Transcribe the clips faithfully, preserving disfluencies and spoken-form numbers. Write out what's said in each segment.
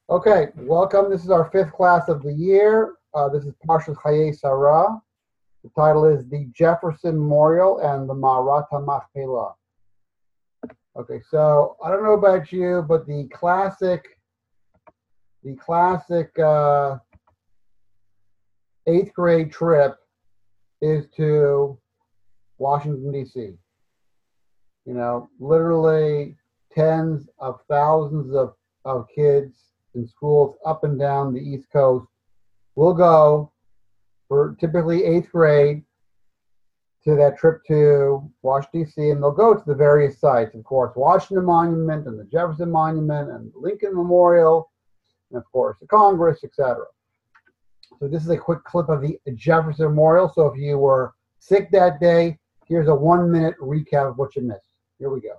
Okay, welcome. This is our fifth class of the year. Uh, this is Parshas Chayei Sarah. The title is the Jefferson Memorial and the Ma'arat HaMachpelah. Okay, so I don't know about you, but the classic, the classic uh, eighth grade trip is to Washington, D C. You know, literally tens of thousands of, of kids in schools up and down the East Coast will go for typically eighth grade to that trip to Washington, D C, and they'll go to the various sites, of course, Washington Monument and the Jefferson Monument and Lincoln Memorial, and of course, the Congress, et cetera. So this is a quick clip of the Jefferson Memorial. So if you were sick that day, here's a one-minute recap of what you missed. Here we go.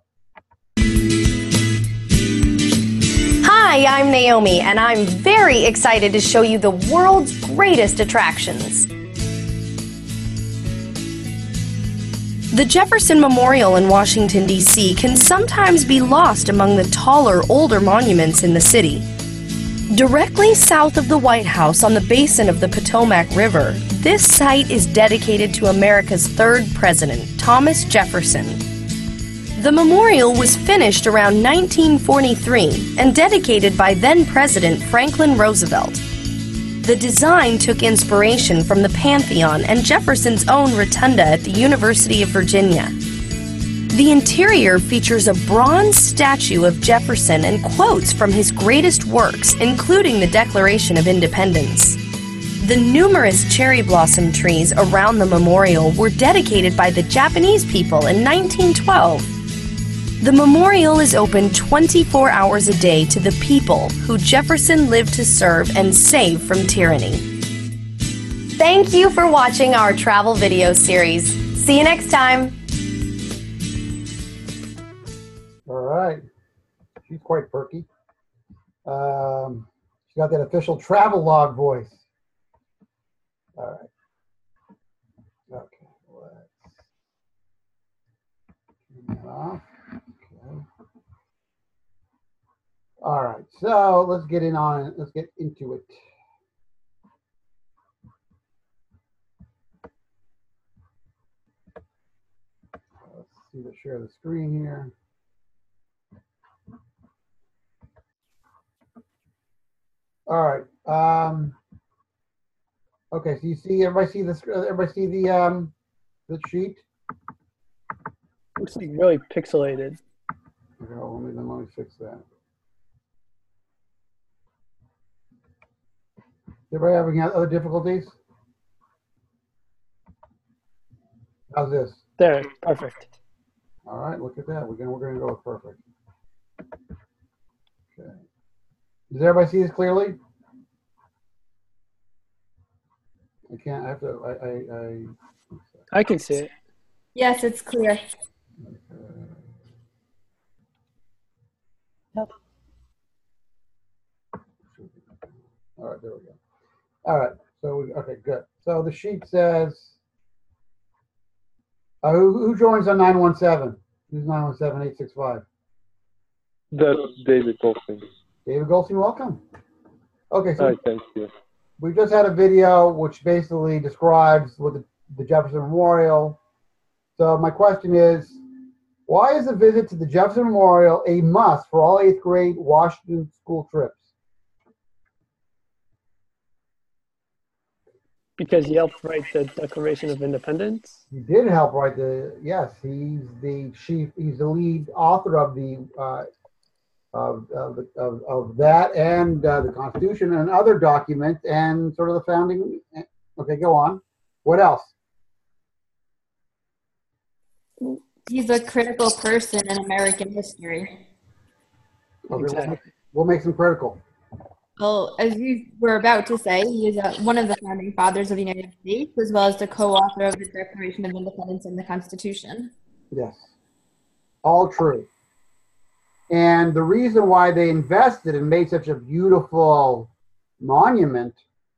Hi, I'm Naomi, and I'm very excited to show you the world's greatest attractions. The Jefferson Memorial in Washington, D C can sometimes be lost among the taller, older monuments in the city. Directly south of the White House on the basin of the Potomac River, this site is dedicated to America's third president, Thomas Jefferson. The memorial was finished around nineteen forty-three and dedicated by then-President Franklin Roosevelt. The design took inspiration from the Pantheon and Jefferson's own rotunda at the University of Virginia. The interior features a bronze statue of Jefferson and quotes from his greatest works, including the Declaration of Independence. The numerous cherry blossom trees around the memorial were dedicated by the Japanese people in nineteen twelve. The memorial is open twenty-four hours a day to the people who Jefferson lived to serve and save from tyranny. Thank you for watching our travel video series. See you next time. All right. She's quite perky. Um, she got that official travel log voice. All right. Okay. Let's turn that off. All right, so let's get in on it. Let's get into it. Let's see the share the screen here. All right. Um, okay, so you see, everybody see this? Everybody see the um, the sheet? Looks like really pixelated. Okay, let me let me fix that. Everybody having other difficulties? How's this? There, perfect. All right, look at that. We're gonna we're gonna go with perfect. Okay. Does everybody see this clearly? I can't. I have to. I. I. I, I can see it. Yes, it's clear. Okay. Yep. All right, there we go. All right, so, okay, good. So the sheet says, uh, who, who joins on nine one seven? Who's nine one seven eight six five? That's David Goldstein. David Goldstein, welcome. Okay, so Hi, thank you. we just had a video which basically describes what the, the Jefferson Memorial. So my question is, why is a visit to the Jefferson Memorial a must for all eighth grade Washington school trips? Because he helped write the Declaration of Independence. He did help write the, yes, he's the chief, he's the lead author of the, uh, of, of, of, of that and uh, the Constitution and other documents and sort of the founding. Okay, go on. What else? He's a critical person in American history. Okay, Exactly. we'll, make, we'll make some critical. Well, as you were about to say, he is a, one of the founding fathers of the United States, as well as the co-author of the Declaration of Independence and the Constitution. Yes, all true. And the reason why they invested and made such a beautiful monument,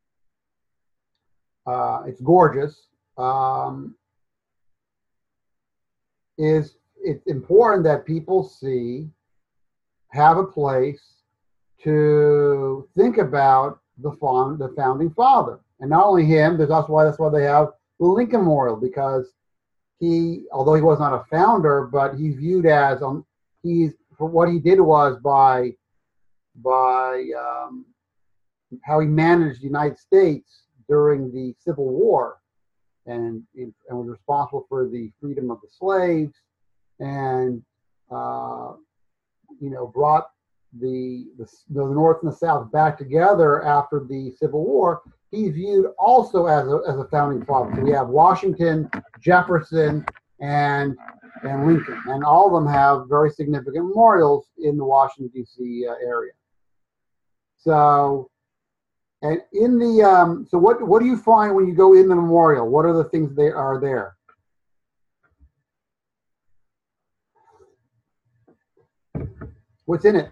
uh, it's gorgeous, um, is it's important that people see, have a place to think about the found, the founding father. And not only him, there's also why that's why they have the Lincoln Memorial, because he, although he was not a founder, but he's viewed as um, he's for what he did was by by um, how he managed the United States during the Civil War, and and was responsible for the freedom of the slaves, and uh, you know brought the, the the North and the South back together after the Civil War. He's viewed also as a as a founding father. So we have Washington, Jefferson, and and Lincoln, and all of them have very significant memorials in the Washington D C uh, area. So, and in the um, so what what do you find when you go in the memorial? What are the things that are there? What's in it?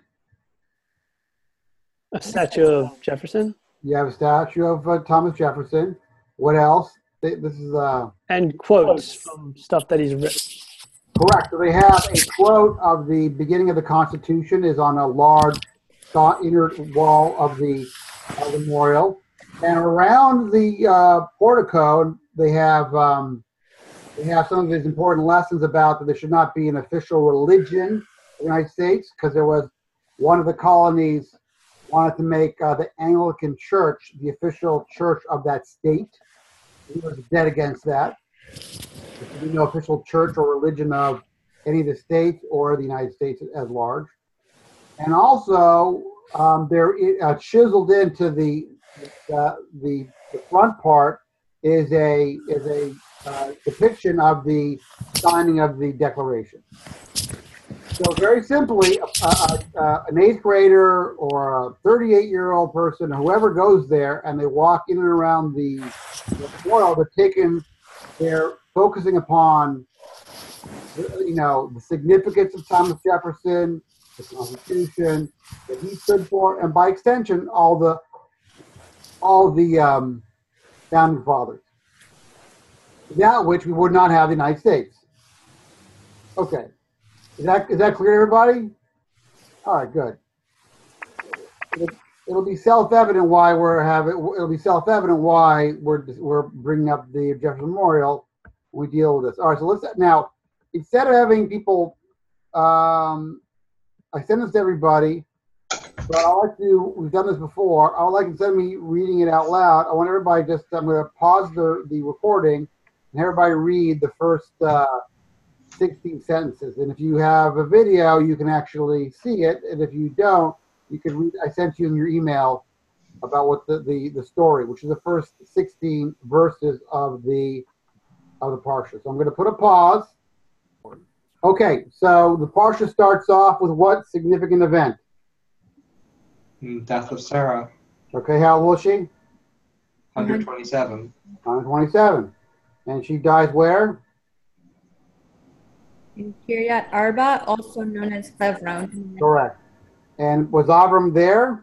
A statue of Jefferson. You have a statue of uh, Thomas Jefferson. What else? They, this is uh, And quotes from stuff that he's written. correct. So they have a quote of the beginning of the Constitution is on a large inner wall of the, of the memorial, and around the uh, portico they have um, they have some of his important lessons about that there should not be an official religion of the United States, because there was one of the colonies wanted to make uh, the Anglican Church the official church of that state. He was dead against that. There should be no official church or religion of any of the states or the United States as large. And also, um, there uh, chiseled into the, uh, the the front part is a is a uh, depiction of the signing of the Declaration. So very simply, uh, uh, uh, an eighth grader or a thirty-eight-year-old person, whoever goes there, and they walk in and around the, the memorial, they're taken, they're focusing upon, you know, the significance of Thomas Jefferson, the Constitution that he stood for, and by extension, all the all the um, founding fathers, without which we would not have the United States. Okay. Is that, is that clear to everybody? All right, good. It'll, it'll be self-evident why we're having. It'll be self-evident why we're we're bringing up the Jefferson Memorial when we deal with this. All right, so let's now, instead of having people, um, I send this to everybody, but I like to. We've done this before. I would like, instead of me reading it out loud, I want everybody just. I'm going to pause the the recording and everybody read the first. Uh, sixteen sentences, and if you have a video, you can actually see it, and if you don't, you can read. I sent you in your email about what the, the, the story, which is the first sixteen verses of the of the Parsha. So I'm going to put a pause. Okay, so the Parsha starts off with what significant event? Death of Sarah. Okay, how old was she? one hundred twenty-seven. one hundred twenty-seven. And she dies where? In Kiryat Arba, also known as Hebron. Correct. And was Avram there?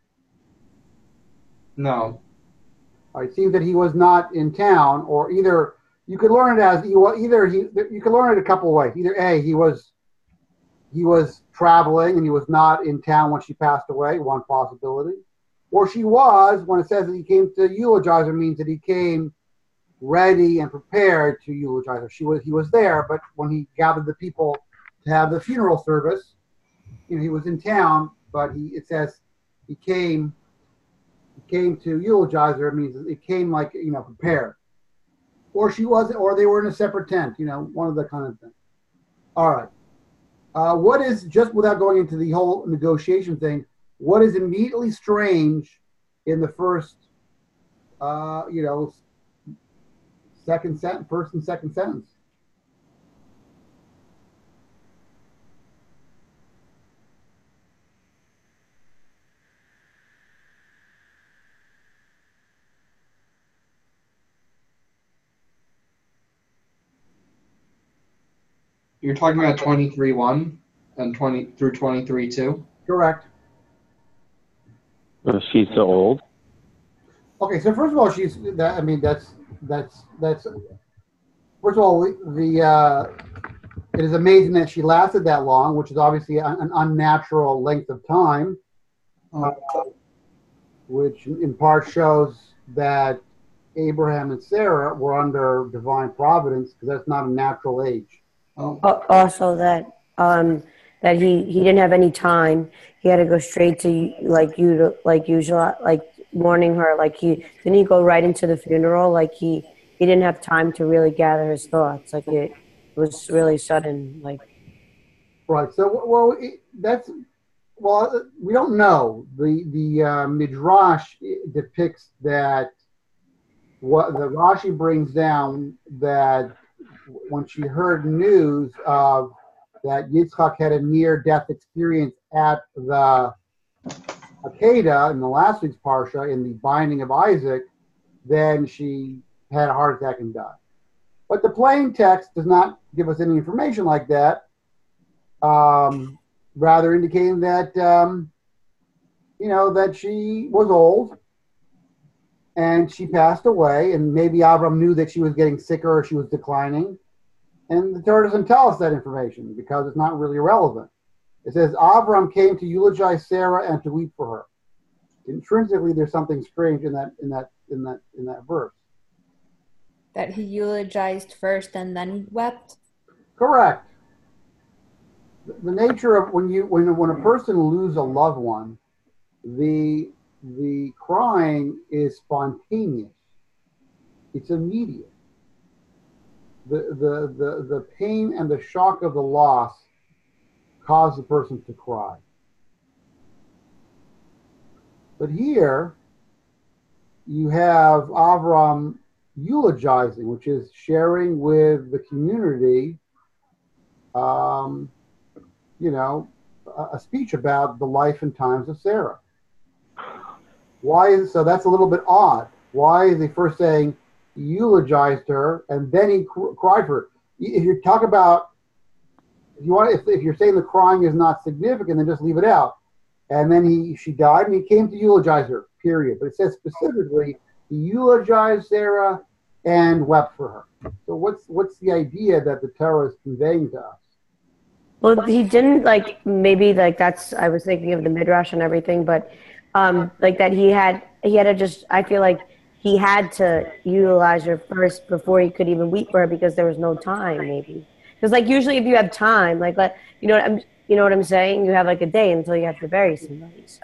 No. It seems that he was not in town, or either you could learn it as either he you could learn it a couple of ways. Either A, he was he was traveling and he was not in town when she passed away, one possibility. Or she was, when it says that he came to eulogize her, means that he came ready and prepared to eulogize her. She was he was there, but when he gathered the people to have the funeral service, you know, he was in town, but he it says he came he came to eulogize her. It means it came like, you know, prepared. Or she wasn't, or they were in a separate tent, you know, one of the kind of things. All right. Uh, what is, just without going into the whole negotiation thing, what is immediately strange in the first, uh, you know, second sentence, first and second sentence? You're talking about twenty-three one and twenty through twenty-three two? Correct. Uh, she's so old. Okay, so first of all, she's that. I mean, that's that's that's. First of all, the uh, it is amazing that she lasted that long, which is obviously an, an unnatural length of time. Uh, which in part shows that Abraham and Sarah were under divine providence because that's not a natural age. Oh, Al- Also that, um, that he, he didn't have any time. He had to go straight to like you, to- like usual, like mourning her. Like he, didn't he go right into the funeral? Like he, he didn't have time to really gather his thoughts. Like it was really sudden. Like, Right. So, well, it, that's well, we don't know. The the uh, midrash depicts that what the Rashi brings down that when she heard news of that Yitzchak had a near death experience at the Akedah in the last week's parsha in the binding of Isaac, then she had a heart attack and died. But the plain text does not give us any information like that. Um, rather indicating that um, you know that she was old and she passed away, and maybe Avram knew that she was getting sicker or she was declining, and the Torah doesn't tell us that information because it's not really relevant. It says Avram came to eulogize Sarah and to weep for her. Intrinsically, there's something strange in that in that in that in that verse. That he eulogized first and then wept. Correct. The nature of when you when when a person loses a loved one, the the crying is spontaneous. It's immediate. The the the the pain and the shock of the loss cause the person to cry. But here you have Avram eulogizing, which is sharing with the community. Um, you know, a, a speech about the life and times of Sarah. Why is so? That's a little bit odd. Why is he first saying he eulogized her and then he cr- cried for her? If you talk about, if you want, if, if you're saying the crying is not significant, then just leave it out. And then he she died and he came to eulogize her. Period. But it says specifically he eulogized Sarah and wept for her. So what's what's the idea that the Torah is conveying to us? well, he didn't like, maybe like that's, I was thinking of the midrash and everything, but um, like that he had, he had to just, I feel like he had to utilize her first before he could even weep for her because there was no time, maybe. Because like usually if you have time, like, let, you know what I'm, you know what I'm saying? You have like a day until you have to bury somebody. So,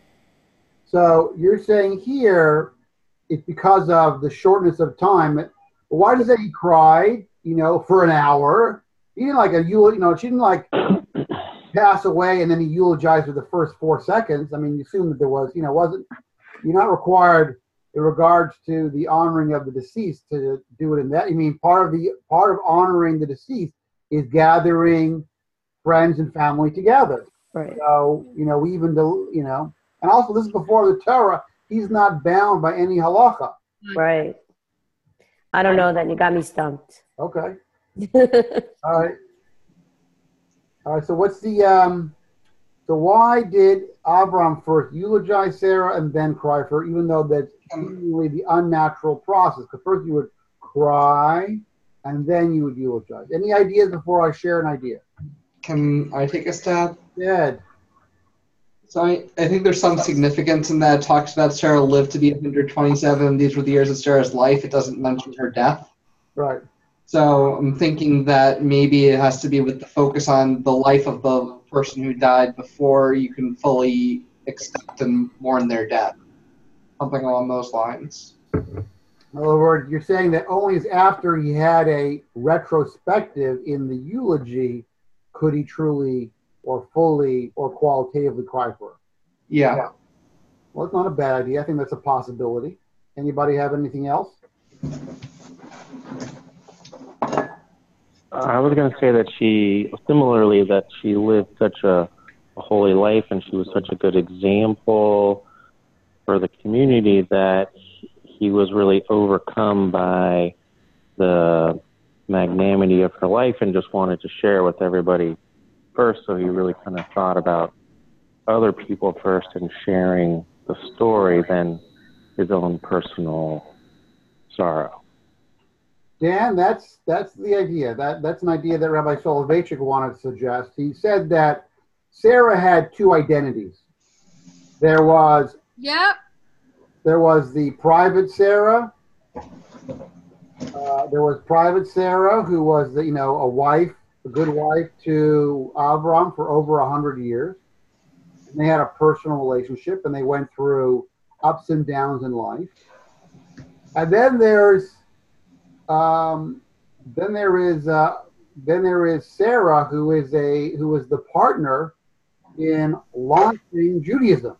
So you're saying here it's because of the shortness of time. But why does it he cried, you know, for an hour? He didn't like a you know, she didn't like pass away and then he eulogized her the first four seconds. I mean, you assume that there was, you know, wasn't you're not required in regards to the honoring of the deceased to do it in that. I mean, part of the part of honoring the deceased is gathering friends and family together. right. So, you know, we even do, you know, and also this is before the Torah. He's not bound by any halacha. Right. I don't know, then you got me stumped. Okay. All right. All right. So what's the um? So why did Abraham first eulogize Sarah and then cry for her, even though that's seemingly the unnatural process? Because first you would cry and then you would eulogize. Any ideas before I share an idea? can I take a stab? Dead. So I, I think there's some significance in that. It talks about Sarah lived to be one hundred twenty-seven. These were the years of Sarah's life. It doesn't mention her death. Right. So I'm thinking that maybe it has to be with the focus on the life of the person who died before you can fully accept and mourn their death. Something along those lines. In other words, you're saying that only as after he had a retrospective in the eulogy could he truly or fully or qualitatively cry for her. Yeah. Well, it's not a bad idea. I think that's a possibility. Anybody have anything else? I was going to say that she, similarly, that she lived such a, a holy life and she was such a good example for the community that he was really overcome by the magnanimity of her life and just wanted to share with everybody first. So he really kind of thought about other people first and sharing the story than his own personal sorrow. Dan, that's that's the idea. That that's an idea that Rabbi Soloveitchik wanted to suggest. He said that Sarah had two identities. There was Yep. there was the private Sarah. Uh, there was private Sarah, who was, the, you know, a wife, a good wife to Avram for over a hundred years. And they had a personal relationship, and they went through ups and downs in life. And then there's, um, then there is, uh, then there is Sarah, who is a who is the partner in launching Judaism.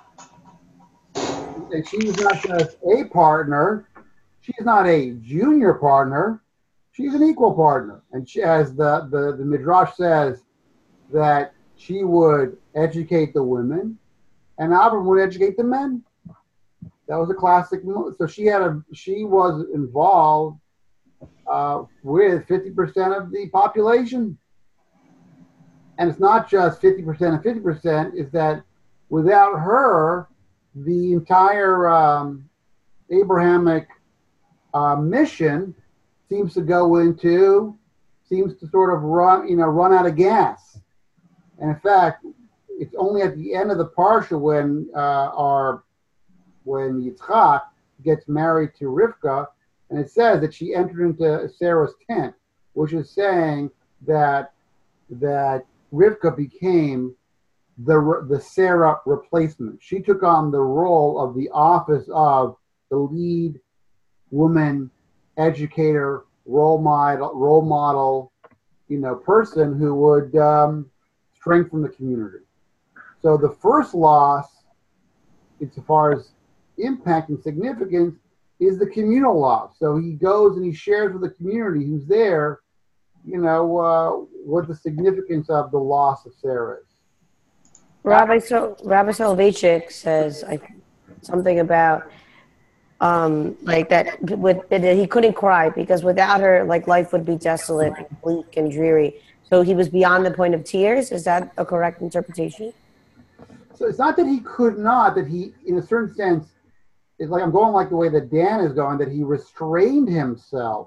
And she's not just a partner; she's not a junior partner; she's an equal partner. And she, as the, the the Midrash says, that she would educate the women, and Avram would educate the men. That was a classic move. So she had a she was involved uh, with fifty percent of the population, and it's not just fifty percent and fifty percent. Is that without her, the entire um, Abrahamic uh, mission seems to go into seems to sort of run you know run out of gas. And in fact, it's only at the end of the parsha when uh, our when Yitzchak gets married to Rivka, and it says that she entered into Sarah's tent, which is saying that that Rivka became the the Sarah replacement. She took on the role of the office of the lead woman educator, role model, role model, you know, person who would um, strengthen the community. So the first loss, insofar as impact and significance, is the communal loss. So he goes and he shares with the community who's there, you know, uh, what the significance of the loss of Sarah is. Rabbi so Rabbi Soloveitchik says I, something about um, like that with that he couldn't cry because without her, like life would be desolate, and bleak, and dreary. So he was beyond the point of tears. Is that a correct interpretation? So it's not that he could not, that he, in a certain sense, it's like I'm going like the way that Dan is going, that he restrained himself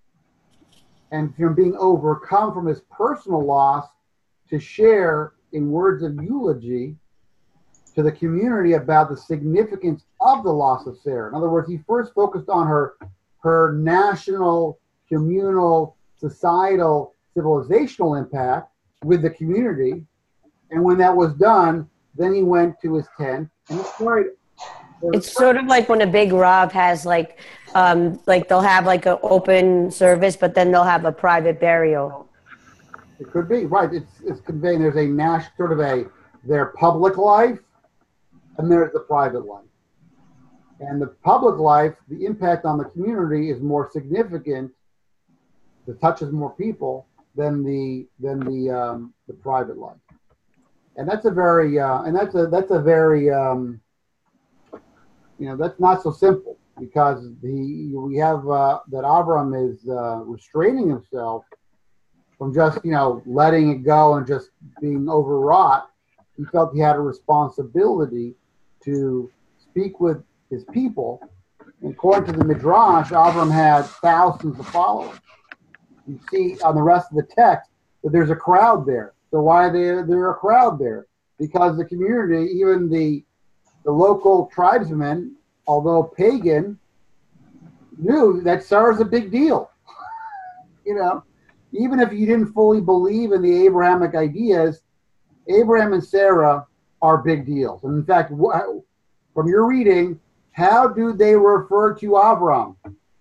and from being overcome from his personal loss to share in words of eulogy to the community about the significance of the loss of Sarah. In other words, he first focused on her, her national, communal, societal, civilizational impact with the community. And when that was done, then he went to his tent and he cried. It's sort of like when a big Rav has like, um, like they'll have like an open service, but then they'll have a private burial. It could be, right. It's, it's conveying there's a national, sort of a, their public life and there's the private life. And the public life, the impact on the community is more significant, it touches more people than the, than the, um, the private life. And that's a very, uh, and that's a, that's a very, um, you know, that's not so simple because the, we have, uh, that Avram is, uh, restraining himself from just, you know, letting it go and just being overwrought. He felt he had a responsibility to speak with his people. And according to the Midrash, Avram had thousands of followers. You see on the rest of the text that there's a crowd there. So why there there a crowd there? Because the community, even the the local tribesmen, although pagan, knew that Sarah's a big deal. You know, even if you didn't fully believe in the Abrahamic ideas, Abraham and Sarah are big deals. And in fact, from your reading, how do they refer to Avram?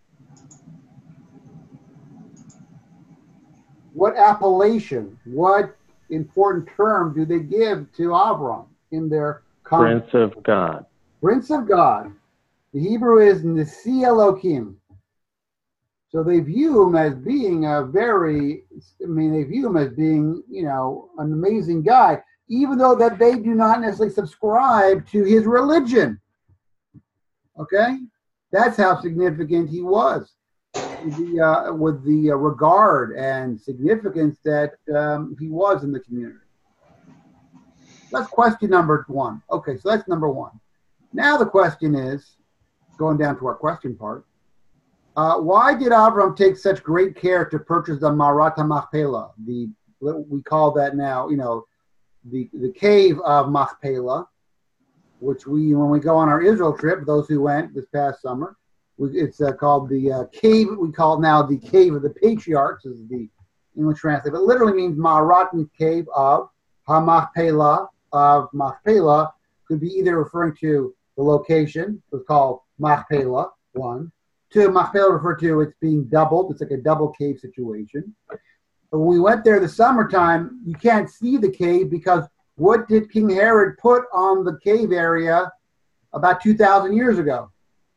What appellation, what important term do they give to Avram in their Prince of God? Prince of God. The Hebrew is Nasi Elohim. So they view him as being a very, I mean, they view him as being, you know, an amazing guy, even though that they do not necessarily subscribe to his religion. Okay? That's how significant he was. The, uh, with the uh, regard and significance that um, he was in the community. That's question number one. Okay, so that's number one. Now the question is, going down to our question part, uh, why did Avram take such great care to purchase the Marat HaMachpelah? The we call that now, you know, the the cave of Machpelah, which we, when we go on our Israel trip, those who went this past summer, we, it's uh, called the uh, cave. We call it now the Cave of the Patriarchs, is the English translation. But it literally means Ma'arat, cave of Hamachpelah of Machpelah. Could be either referring to the location, it's called Machpelah, one. Two, Machpelah referred to it's being doubled. It's like a double cave situation. But when we went there the summertime, you can't see the cave because what did King Herod put on the cave area about two thousand years ago?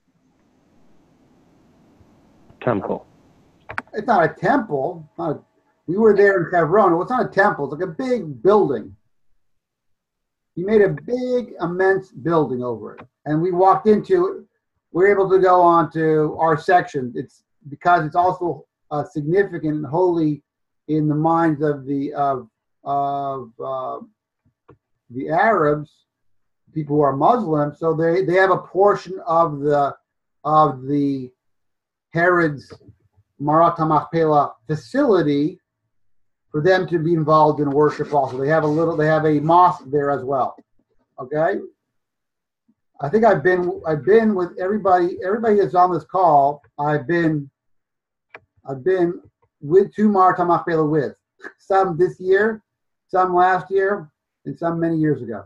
Temple. It's not a temple. Not a, we were there in Hebron. It's not a temple. It's like a big building. He made a big, immense building over it. And we walked into it. We were able to go on to our section. It's because it's also uh, significant and holy in the minds of the of of uh, the Arabs, people who are Muslim. So they, they have a portion of the of the Herod's Marat HaMachpelah facility for them to be involved in worship also. They have a little, they have a mosque there as well. Okay? I think I've been, I've been with everybody, everybody that's on this call, I've been, I've been with two Marat HaMachpelah with. Some this year, some last year, and some many years ago.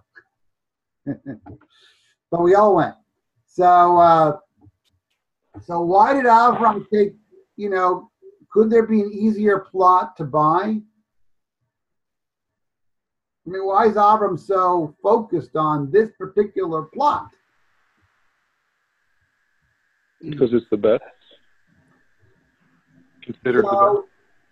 But we all went. So, uh, so why did Avram take, you know, could there be an easier plot to buy? I mean, why is Avram so focused on this particular plot? Because it's the best. Considered So,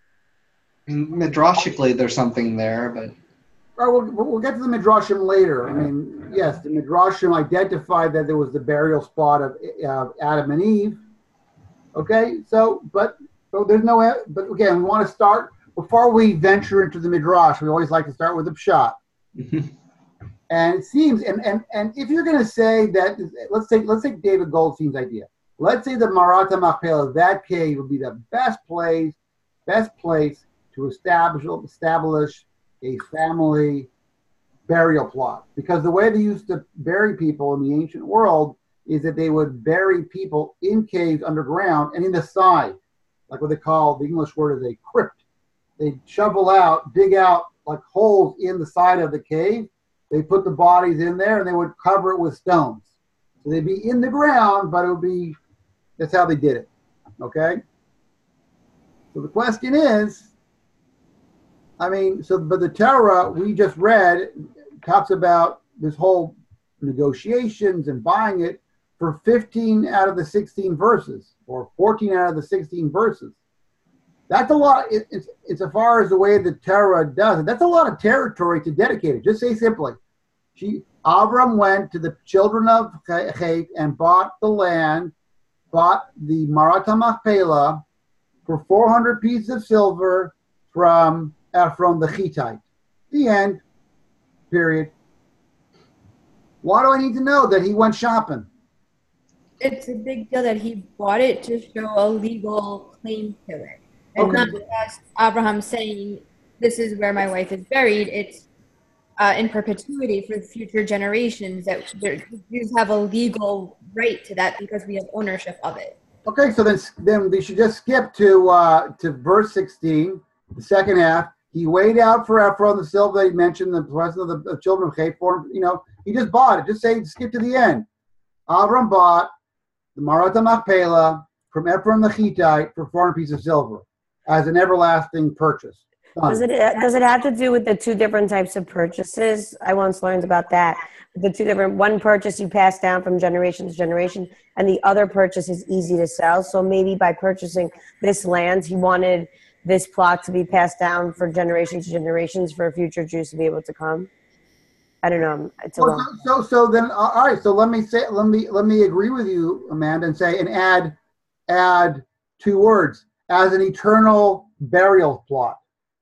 I mean, midrashically, there's something there, but All right, we'll, we'll get to the Midrashim later. I mean, yes, the Midrashim identified that there was the burial spot of uh, Adam and Eve. Okay, so, but, so there's no, but again, we want to start, before we venture into the Midrash, we always like to start with the Pshat. And it seems, and, and, and if you're going to say that, let's take, let's take David Goldstein's idea. Let's say the Marat HaMachpelah, that cave would be the best place, best place to establish, establish a family burial plot. Because the way they used to bury people in the ancient world is that they would bury people in caves underground and in the side, like what they call, the English word is a crypt. They'd shovel out, dig out like holes in the side of the cave. They put the bodies in there and they would cover it with stones. So they'd be in the ground, but it would be, that's how they did it. Okay? So the question is, I mean, so, but the Torah we just read talks about this whole negotiations and buying it for fifteen out of the sixteen verses, or fourteen out of the sixteen verses. That's a lot. It, it's, it's as far as the way the Torah does it. That's a lot of territory to dedicate it. Just say simply, she, Avram went to the children of Chet and bought the land, bought the Marat HaMachpelah for four hundred pieces of silver from Ephron the Hittite. The end. Period. Why do I need to know that he went shopping? It's a big deal that he bought it to show a legal claim to it. And Okay. not just Abraham saying, this is where my wife is buried. It's uh, in perpetuity for future generations that there- Jews have a legal right to that because we have ownership of it. Okay, so then then we should just skip to uh, to verse sixteen, the second half. He weighed out for Ephron the silver that he mentioned, the president of the of children of Chet, for, you know, he just bought it. Just say, skip to the end. Avram bought the Marat HaMachpelah from Ephron the Hittite for four hundred pieces of silver as an everlasting purchase. Done. Does it does it have to do with the two different types of purchases? I once learned about that. The two different, one purchase you pass down from generation to generation, and the other purchase is easy to sell. So maybe by purchasing this land, he wanted this plot to be passed down for generations to generations for future Jews to be able to come. I don't know. It's a Well, long. so, so so then, uh, all right. So let me say, let me let me agree with you, Amanda, and say, and add add two words as an eternal burial plot.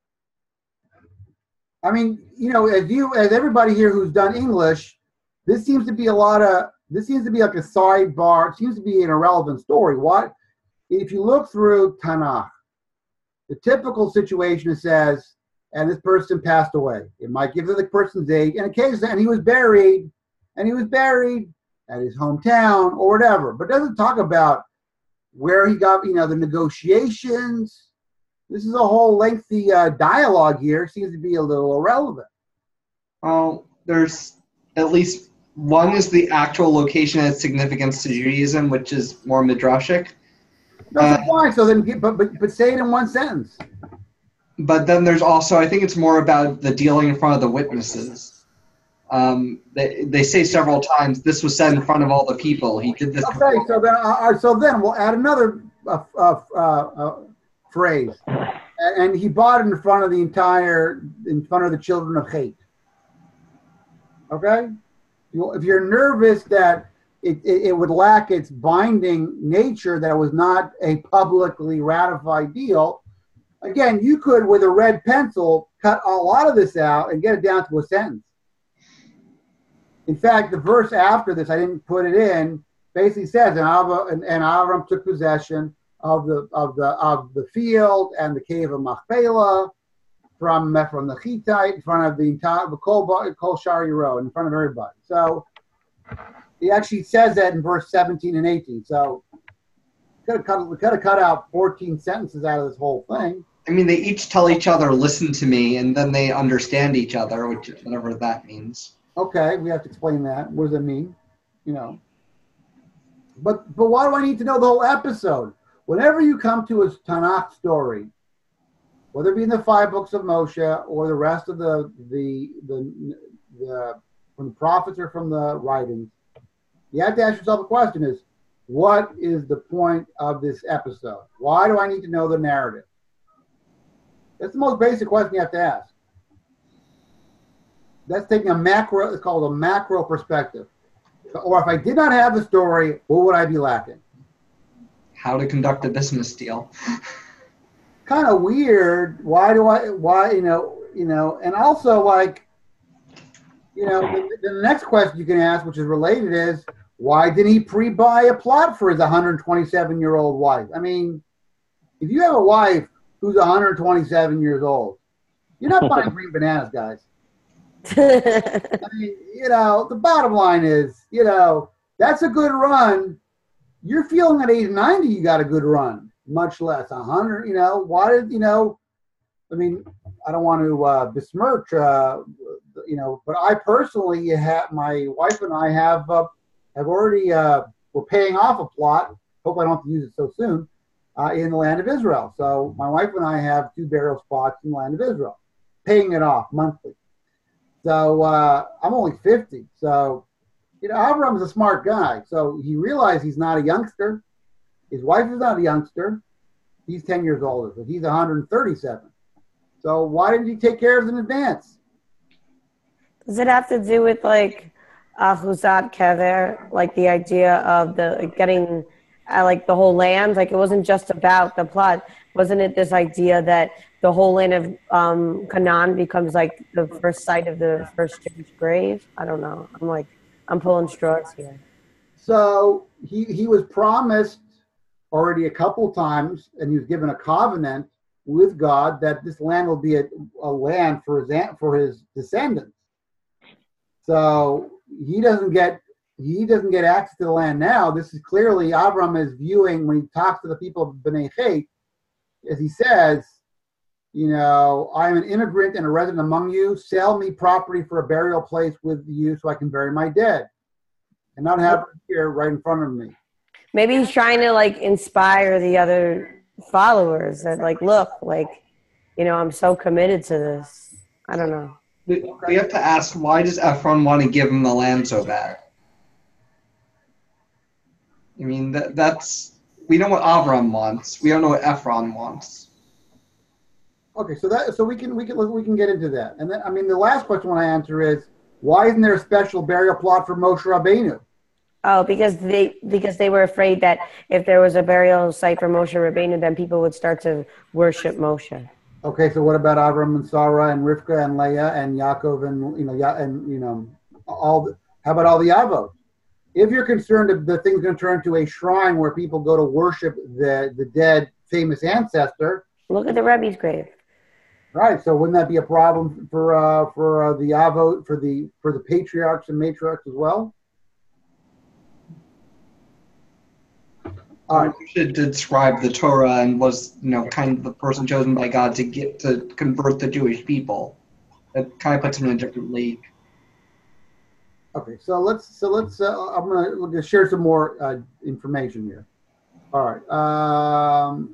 I mean, you know, as you, as everybody here who's done English, this seems to be a lot of, this seems to be like a sidebar. It seems to be an irrelevant story. What if you look through Tanakh? The typical situation says, and this person passed away. It might give the person's age, and occasionally, and he was buried, and he was buried at his hometown or whatever. But it doesn't talk about where he got, you know, the negotiations. This is a whole lengthy uh, dialogue here. Seems to be a little irrelevant. Well, there's at least one is the actual location and significance to Judaism, which is more midrashic. That's Uh, fine. So then, get, but, but but say it in one sentence. But then there's also, I think it's more about the dealing in front of the witnesses. Um, they, they say several times, this was said in front of all the people. He did this. Okay, so then, uh, uh, so then we'll add another uh, uh, uh, uh, phrase, and, and he bought it in front of the entire, in front of the children of hate. Okay, you, if you're nervous that it, it, it would lack its binding nature, that it was not a publicly ratified deal. Again, you could, with a red pencil, cut a lot of this out and get it down to a sentence. In fact, the verse after this, I didn't put it in, basically says, and Avram, and, and Avram took possession of the of the of the field and the cave of Machpelah from from the Hittite in front of the entire Kol Kol Shari Road, in front of everybody. So he actually says that in verse seventeen and eighteen. So we could have cut we could have cut out fourteen sentences out of this whole thing. I mean, they each tell each other, listen to me, and then they understand each other, which whatever that means. Okay, we have to explain that. What does it mean? You know. But but why do I need to know the whole episode? Whenever you come to a Tanakh story, whether it be in the five books of Moshe or the rest of the the the, the from the prophets or from the writings, you have to ask yourself a question: is what is the point of this episode? Why do I need to know the narrative? That's the most basic question you have to ask. That's taking a macro, it's called a macro perspective. Or if I did not have the story, what would I be lacking? How to conduct a business deal. Kind of weird. Why do I, why, you know, you know, and also like, you know, the, the next question you can ask, which is related, is why didn't he pre-buy a plot for his one hundred twenty-seven year old wife? I mean, if you have a wife who's one hundred twenty-seven years old, you're not buying green bananas, guys. I mean, you know, the bottom line is, you know, that's a good run. You're feeling at age ninety, you got a good run, much less one hundred, you know. Why did, you know, I mean, I don't want to uh, besmirch, uh, you know, but I personally have, my wife and I have, uh, have already, uh, we're paying off a plot. Hope I don't have to use it so soon, uh, in the land of Israel. So my wife and I have two burial spots in the land of Israel, paying it off monthly. So uh, I'm only fifty. So, you know, Avram's a smart guy. So he realized he's not a youngster. His wife is not a youngster. He's ten years older, but he's one hundred thirty-seven. So why didn't he take care of it in advance? Does it have to do with like Ahuzat Kever, like the idea of the like, getting uh, like the whole land? Like it wasn't just about the plot. Wasn't it this idea that the whole land of um, Canaan becomes like the first site of the first Jewish grave? I don't know. I'm like, I'm pulling straws here. So he, he was promised already a couple times, and he was given a covenant with God that this land will be a, a land for his for his descendants. So he doesn't get he doesn't get access to the land now. This is clearly Avram is viewing when he talks to the people of Bnei Chet, as he says, you know, I am an immigrant and a resident among you. Sell me property for a burial place with you so I can bury my dead and not have it here right in front of me. Maybe he's trying to like inspire the other followers that like, look, like, you know, I'm so committed to this. I don't know. We, we have to ask, why does Ephron want to give him the land so bad? I mean, that, that's, we know what Avram wants. We don't know what Ephron wants. Okay, so that so we can we can we can get into that, and then I mean the last question I want to answer is why isn't there a special burial plot for Moshe Rabbeinu? Oh, because they because they were afraid that if there was a burial site for Moshe Rabbeinu, then people would start to worship Moshe. Okay, so what about Avram and Sarah and Rivka and Leah and Yaakov and you know Ya and you know all the, how about all the Avos? If you're concerned that the thing's going to turn into a shrine where people go to worship the the dead famous ancestor, look at the Rebbe's grave. Right. So wouldn't that be a problem for uh, for uh, the avot for the for the patriarchs and matriarchs as well? All right. Moshe did scribe the Torah and was, you know, kind of the person chosen by God to get to convert the Jewish people. That kind of puts him in a different league. Okay. So let's so let's uh, I'm gonna, we're gonna share some more uh, information here. All right. Um,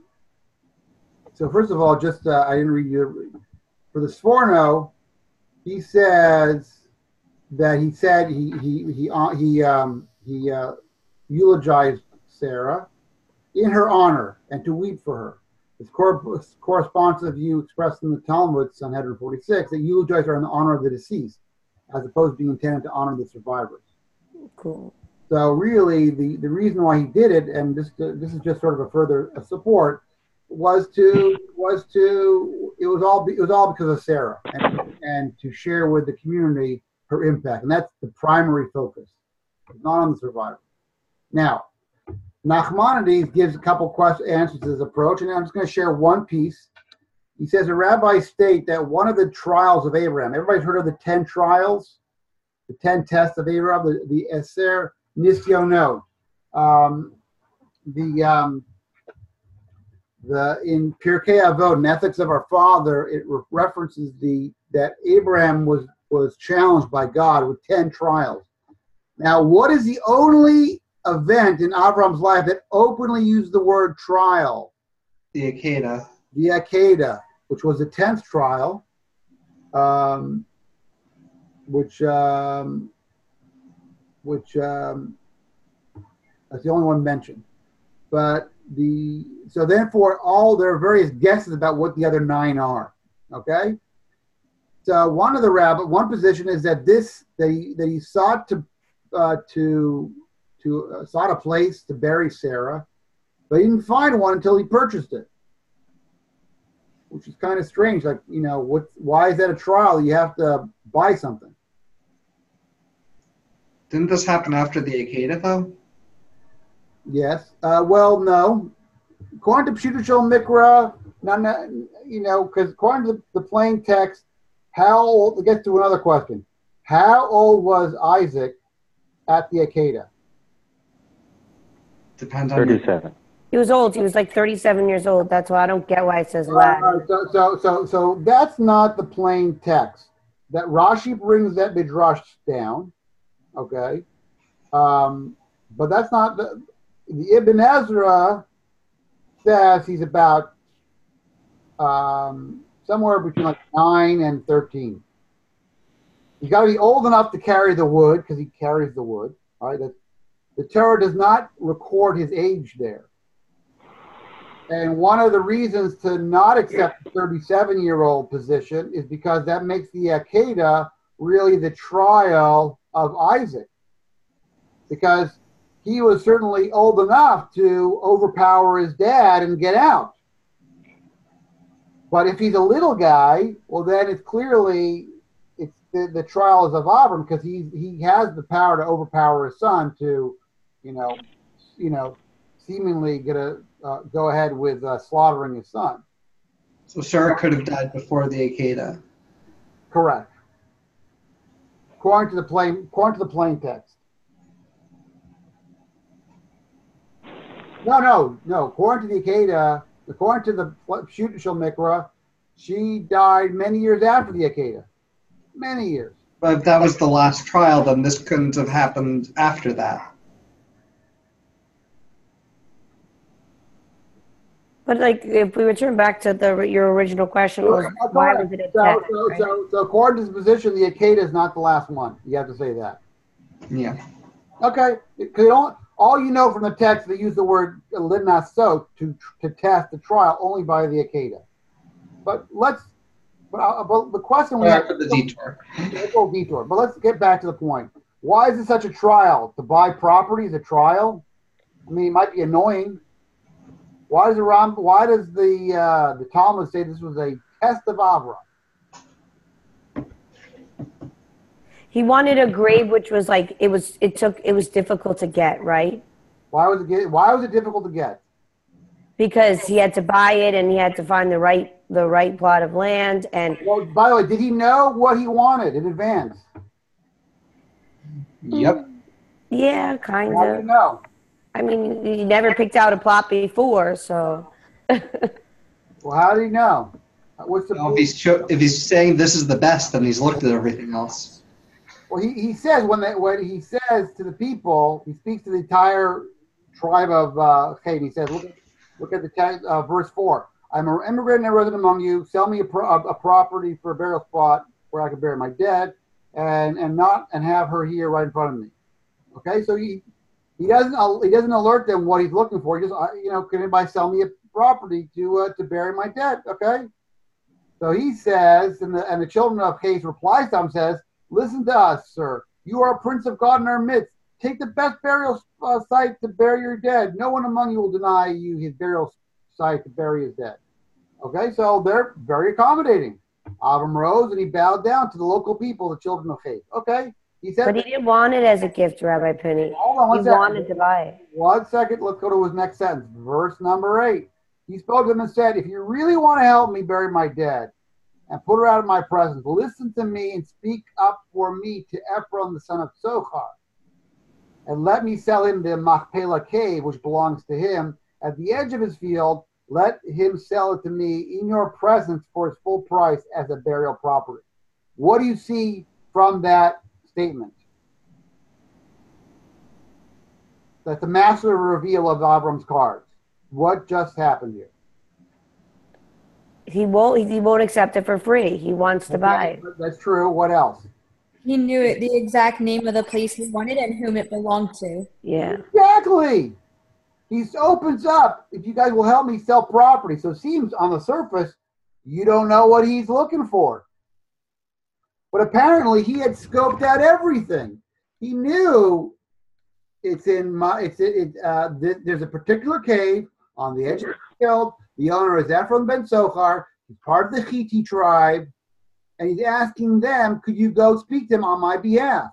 so first of all, just uh, I didn't read you for the Sforno. He says that he said he he he uh, he um, he uh, eulogized Sarah in her honor and to weep for her. This cor- corresponds to the view expressed in the Talmud, Sanhedrin forty-six, that eulogize her in the honor of the deceased, as opposed to being intended to honor the survivors. Cool. So really, the, the reason why he did it, and this this is just sort of a further a support, was to was to it was all it was all because of Sarah, and and to share with the community her impact, and that's the primary focus, not on the survivors. Now, Nachmanides gives a couple questions, answers to this approach, and I'm just going to share one piece. He says the rabbis state that one of the trials of Abraham, everybody's heard of the ten trials, the ten tests of Abraham, the, the Eser Nisyono. Um, the um, the in Pirkei Avot, in Ethics of Our Father, it re- references the that Abraham was was challenged by God with ten trials. Now, what is the only event in Abraham's life that openly used the word trial? The Akedah. The Akedah, which was the tenth trial, um, which um, which um, that's the only one mentioned. But the so therefore all there are various guesses about what the other nine are. Okay, so one of the rabbi, one position is that this that he that he sought to uh, to to uh, sought a place to bury Sarah, but he didn't find one until he purchased it, which is kind of strange. Like, you know, what? Why is that a trial? You have to buy something. Didn't this happen after the Akedah, though? Yes. Uh, well, no. According to Pshuto Shel Mikra, not, not, you know, because according to the, the plain text, how old? Let's get to another question. How old was Isaac at the Akedah? Depends on thirty-seven. He was old. He was like thirty-seven years old. That's why I don't get why it says lad. Uh, so, so, so, so that's not the plain text. That Rashi brings that midrash down, okay, um, but that's not the. The Ibn Ezra says he's about um, somewhere between like nine and thirteen. He's got to be old enough to carry the wood because he carries the wood. All right, that the Torah does not record his age there. And one of the reasons to not accept the thirty-seven-year-old position is because that makes the Akedah really the trial of Isaac, because he was certainly old enough to overpower his dad and get out. But if he's a little guy, well, then it's clearly it's the, the trials of Abram, because he he has the power to overpower his son to, you know, you know, seemingly get a uh, go ahead with uh, slaughtering his son. So Sarah could have died before the Akedah. Correct. According to the plain, according to the plain text. No, no, no. According to the Akedah, according to the Pshuto Shel Mikra, she died many years after the Akedah. Many years. But if that was the last trial, then this couldn't have happened after that. But like, if we return back to the your original question, was why was it a so, test? so, Right? so, so according to this position, the Akedah is not the last one. You have to say that. Yeah. Okay. Because all, all you know from the text, they use the word linasot to to test the trial only by the Akedah. But let's. But, uh, but the question we Sorry have for the detour. Go detour. But let's get back to the point. Why is it such a trial? To buy property is a trial? I mean, it might be annoying. Why does the Ram, Why does the uh, the Talmud say this was a test of Avram? He wanted a grave which was like it was. It took. It was difficult to get. Right. Why was it get, Why was it difficult to get? because he had to buy it and he had to find the right the right plot of land. And Well, by the way, did he know what he wanted in advance? Yep. yeah, kind How do you of. know? I mean, he never picked out a plot before, so. Well, how do you know? What's the Well, if he's cho- if he's saying this is the best, then he's looked at everything else. Well, he, he says when they, when he says to the people, he speaks to the entire tribe of uh, Cain. He says, look, look at the text, uh, verse four. I'm an immigrant and a resident among you. Sell me a, pro- a, a property for a burial spot where I can bury my dead, and and not and have her here right in front of me. Okay, so he he doesn't uh, he doesn't alert them what he's looking for. He just uh, you know, can anybody sell me a property to uh, to bury my dead? Okay. So he says, and the and the children of Cain replies to him, says, listen to us, sir. You are a prince of God in our midst. Take the best burial uh, site to bury your dead. No one among you will deny you his burial site to bury his dead. Okay, so they're very accommodating. Avram rose and he bowed down to the local people, the children of faith. Okay, he said. But he didn't want it as a gift, Rabbi Penny. Hold on one he second. wanted to buy it. One second. Let's go to his next sentence. Verse number eight. He spoke to them and said, if you really want to help me bury my dead and put her out of my presence, listen to me and speak up for me to Ephron, the son of Sochar, and let me sell him the Machpelah cave, which belongs to him, at the edge of his field. Let him sell it to me in your presence for its full price as a burial property. What do you see from that statement? That's the master reveal of Avram's cards. What just happened here? He won't. He won't accept it for free. He wants to buy it. That's true. What else? He knew it, the exact name of the place he wanted and whom it belonged to. Yeah. Exactly. He opens up. If you guys will help me sell property, so it seems on the surface you don't know what he's looking for, but apparently he had scoped out everything. He knew it's in my. It's it. Uh, th- there's a particular cave on the edge of the field. The owner is Ephron ben Sochar. He's part of the Hittite tribe, and he's asking them, could you go speak to him on my behalf?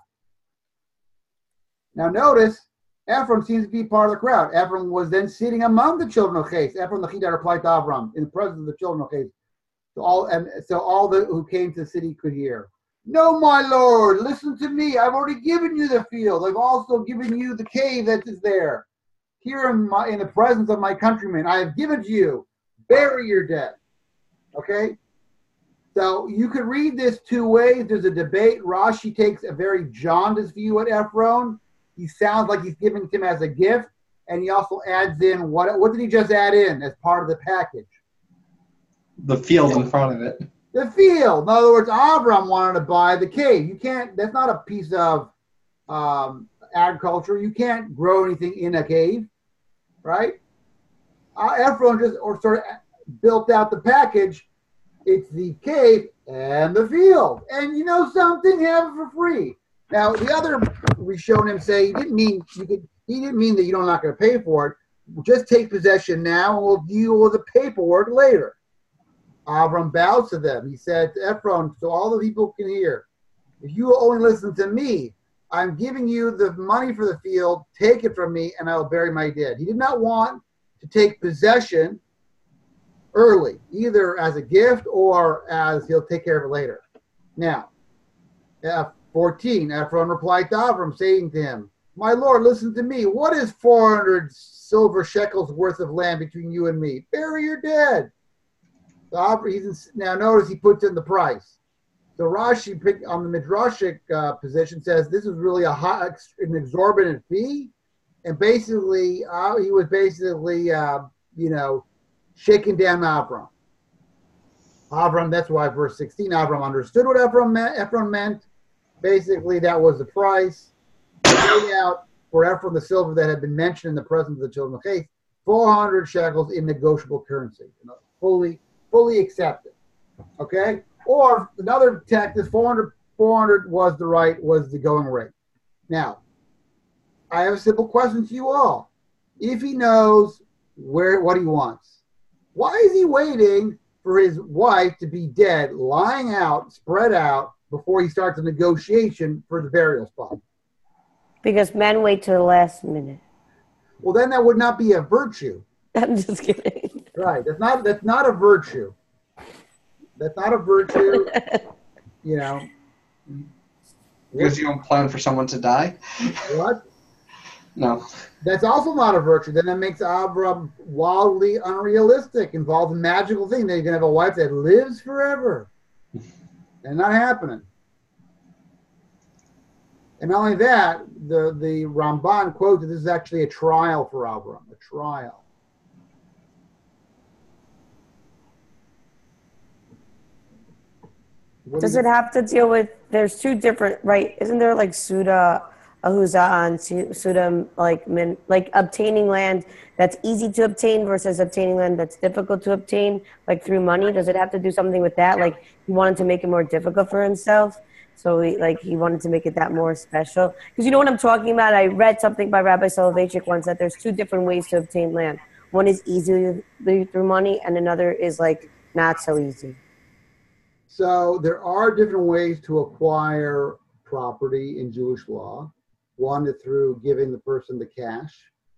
Now notice, Ephron seems to be part of the crowd. Ephron was then sitting among the children of Ches. Ephron the Hittite replied to Avram in the presence of the children of Ches. So all, and so all the who came to the city could hear. No, my lord, listen to me. I've already given you the field. I've also given you the cave that is there. Here in, my, in the presence of my countrymen, I have given to you. Bury your dead. Okay? So you could read this two ways. There's a debate. Rashi takes a very jaundiced view at Ephron. He sounds like he's giving it to him as a gift. And he also adds in, what, what did he just add in as part of the package? The field in front of it. The field. In other words, Avram wanted to buy the cave. You can't, that's not a piece of um, agriculture. You can't grow anything in a cave, right? Uh, Ephron just or sort of built out the package. It's the cave and the field. And you know something? Have it for free. Now, the other, we shown him say, he didn't mean you could, he didn't mean that you're not going to pay for it. Just take possession now and we'll deal with the paperwork later. Avram bowed to them. He said to Ephron, so all the people can hear, if you will only listen to me, I'm giving you the money for the field, take it from me, and I will bury my dead. He did not want to take possession early, either as a gift or as he'll take care of it later. Now, uh, fourteen, Ephron replied to Avram, saying to him, my lord, listen to me. What is four hundred silver shekels worth of land between you and me? Bury your dead. So he's in, now notice he puts in the price. So Rashi on the Midrashic uh, position says this is really a high, an exorbitant fee, and basically uh, he was basically uh, you know shaking down Avram. Avram, that's why verse sixteen, Avram understood what Ephron meant. Ephron meant basically that was the price. Paid out for Ephron the silver that had been mentioned in the presence of the children of faith, four hundred shekels in negotiable currency, you know, fully. fully accepted, okay? Or another text is four hundred, four hundred was the right, was the going rate. Now, I have a simple question to you all. If he knows where what he wants, why is he waiting for his wife to be dead, lying out, spread out, before he starts a negotiation for the burial spot? Because men wait till the last minute. Well, then that would not be a virtue. I'm just kidding. Right. That's not that's not a virtue. That's not a virtue. You know. Because you don't plan for someone to die? What? No. That's also not a virtue. Then that makes Avram wildly unrealistic, involved in magical thing. That you can have a wife that lives forever. And not happening. And not only that, the, the Ramban quotes that this is actually a trial for Avram, a trial. What Does do you- it have to deal with, there's two different, right? Isn't there like Suda, Ahuza, and Su- Suda, like, min, like obtaining land that's easy to obtain versus obtaining land that's difficult to obtain, like through money? Does it have to do something with that? Like he wanted to make it more difficult for himself. So he, like he wanted to make it that more special. Because you know what I'm talking about? I read something by Rabbi Soloveitchik once that there's two different ways to obtain land. One is easily through money and another is like not so easy. So there are different ways to acquire property in Jewish law. One is through giving the person the cash.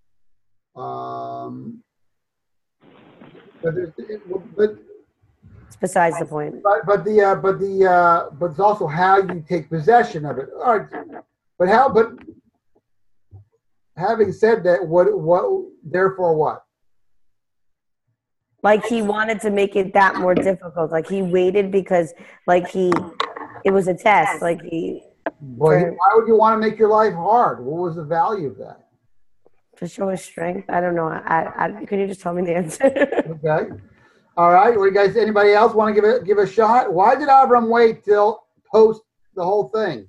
Um, but, there's, but It's besides the point. But but the uh, but the uh, but it's also how you take possession of it. All right, but how? But having said that, what what? Therefore, what? Like he wanted to make it that more difficult. Like he waited because like he, it was a test. Like he. But for, why would you want to make your life hard? What was the value of that? To show his strength. I don't know. I, I can you just tell me the answer? Okay. All right. Well, you guys, anybody else want to give it give a shot? Why did Avram wait till post the whole thing?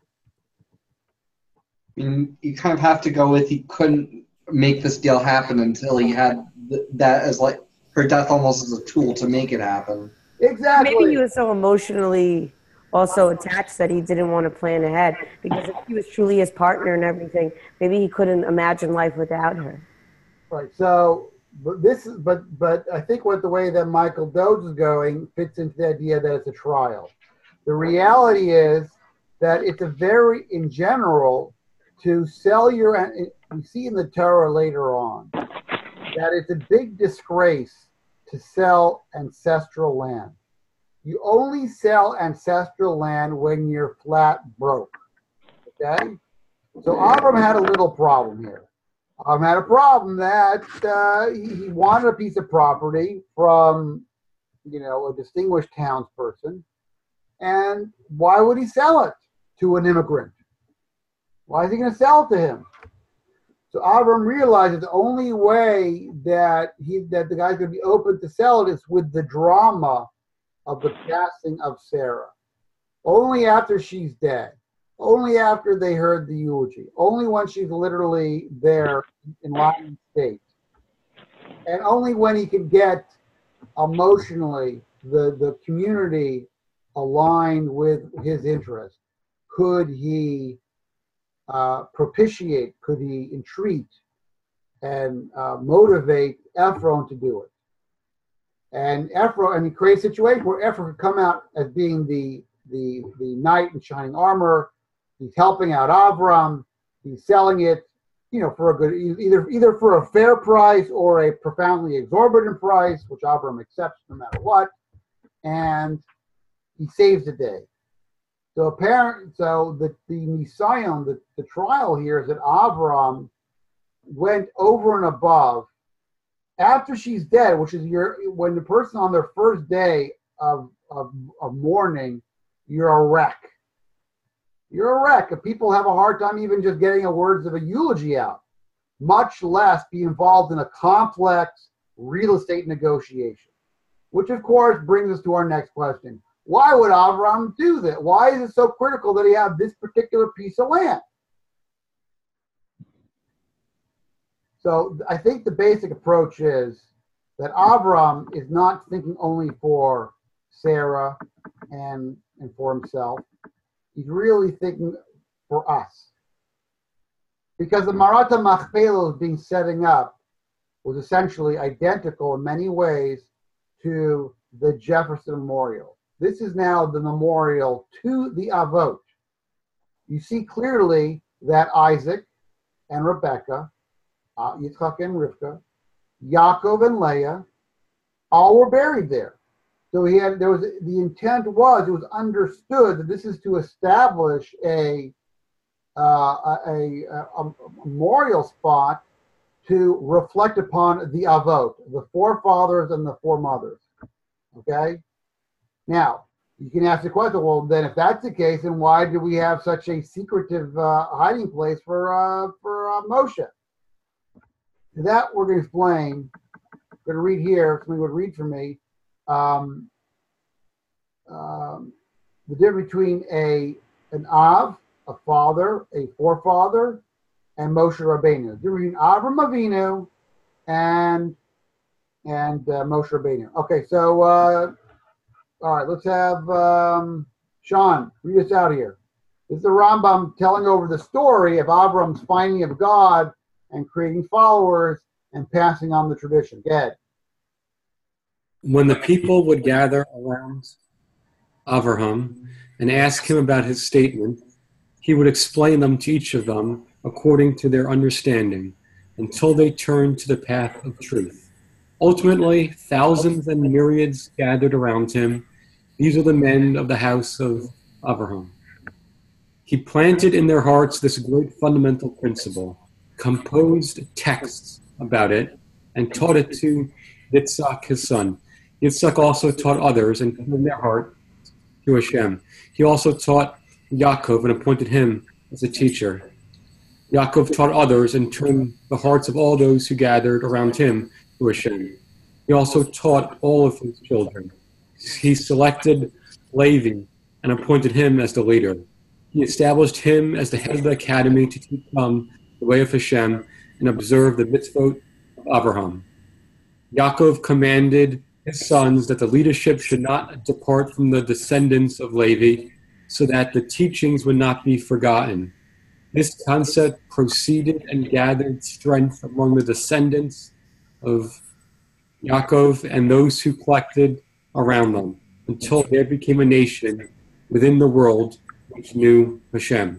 I mean, you kind of have to go with he couldn't make this deal happen until he had th- that as like her death almost as a tool to make it happen. Exactly. Maybe he was so emotionally also attached that he didn't want to plan ahead because if he was truly his partner and everything, maybe he couldn't imagine life without her. Right. So, but this is, but but I think what the way that Michael Doge is going fits into the idea that it's a trial. The reality is that it's a very, in general, to sell your. We see in the Torah later on that it's a big disgrace to sell ancestral land. You only sell ancestral land when you're flat broke. Okay? So Avram had a little problem here. Avram had a problem that uh, he, he wanted a piece of property from, you know, a distinguished townsperson. And why would he sell it to an immigrant? Why is he going to sell it to him? So Avram realized that the only way that he that the guy's going to be open to sell it is with the drama of the passing of Sarah. Only after she's dead. Only after they heard the eulogy. Only when she's literally there in lying state. And only when he can get emotionally the, the community aligned with his interest could he uh, propitiate, could he entreat and uh, motivate Ephron to do it. And Ephron, and he creates a situation where Ephron could come out as being the, the, the knight in shining armor. He's helping out Avram. He's selling it, you know, for a good, either either for a fair price or a profoundly exorbitant price, which Avram accepts no matter what. And he saves the day. So apparent, so the the Nisayon, the, the trial here is that Avram went over and above after she's dead, which is your when the person on their first day of of, of mourning, you're a wreck. You're a wreck. If people have a hard time even just getting a words of a eulogy out, much less be involved in a complex real estate negotiation. Which of course brings us to our next question. Why would Avram do that? Why is it so critical that he have this particular piece of land? So I think the basic approach is that Avram is not thinking only for Sarah and, and for himself. He's really thinking for us. Because the Maratha Machpelah being setting up was essentially identical in many ways to the Jefferson Memorial. This is now the memorial to the Avot. You see clearly that Isaac and Rebekah, uh, Yitzchak and Rivka, Yaakov and Leah, all were buried there. So he had there was the intent was it was understood that this is to establish a uh, a, a, a memorial spot to reflect upon the Avot, the forefathers and the foremothers. Okay? Now, you can ask the question, well, then if that's the case, then why do we have such a secretive uh, hiding place for uh, for uh, Moshe? That we're going to explain. I'm going to read here. Somebody would read for me um, um, the difference between a an Av, a father, a forefather, and Moshe Rabbeinu. The difference between Avram Avinu and and uh, Moshe Rabbeinu. Okay, so uh, all right, let's have um, Sean read us out here. This is the Rambam telling over the story of Avram's finding of God and creating followers and passing on the tradition. Go ahead. When the people would gather around Avraham and ask him about his statement, he would explain them to each of them according to their understanding until they turned to the path of truth. Ultimately, thousands and myriads gathered around him. These are the men of the house of Avraham. He planted in their hearts this great fundamental principle, composed texts about it, and taught it to Yitzhak, his son. Yitzhak also taught others and turned their heart to Hashem. He also taught Yaakov and appointed him as a teacher. Yaakov taught others and turned the hearts of all those who gathered around him to Hashem. He also taught all of his children. He selected Levi and appointed him as the leader. He established him as the head of the academy to teach them the way of Hashem and observe the mitzvot of Abraham. Yaakov commanded his sons that the leadership should not depart from the descendants of Levi, so that the teachings would not be forgotten. This concept proceeded and gathered strength among the descendants of Yaakov and those who collected around them, until there became a nation within the world which knew Hashem.